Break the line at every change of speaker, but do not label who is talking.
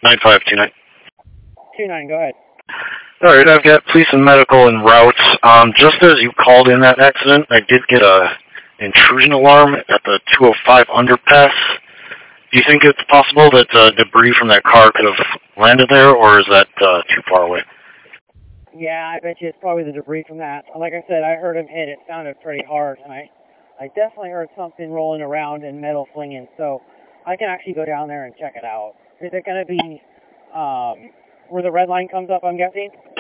9529.
29, go ahead.
Alright, I've got police and medical en route. Just as you called in that accident, I did get a intrusion alarm at the 205 underpass. Do you think it's possible that debris from that car could have landed there, or is that too far away?
Yeah, I bet you it's probably the debris from that. Like I said, I heard him hit. It sounded pretty hard, and I definitely heard something rolling around and metal flinging, so I can actually go down there and check it out. Is it going to be where the red line comes up, I'm guessing?